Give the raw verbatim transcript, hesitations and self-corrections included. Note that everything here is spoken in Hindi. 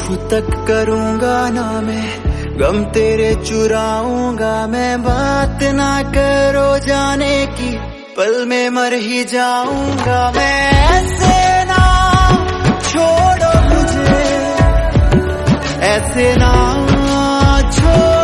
तक करूंगा ना मैं, गम तेरे चुराऊंगा मैं। बात ना करो जाने की, पल में मर ही जाऊंगा मैं। ऐसे ना छोड़ो मुझे, ऐसे ना छोड़ो।